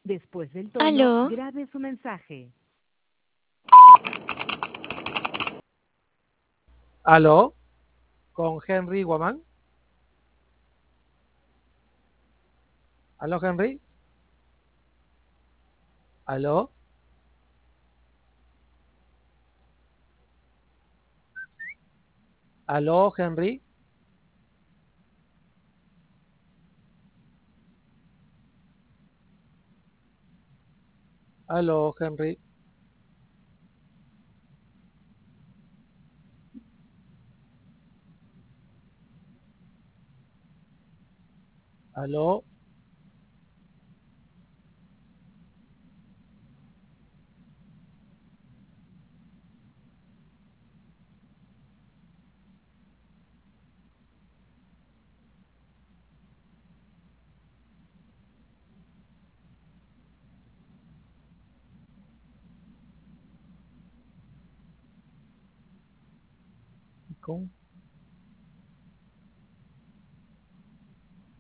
Después del tono, Aló, grabe su mensaje. Aló, con Henry Guamán. Aló, Henry. Aló, aló, Henry. Aló, Henry. Aló, con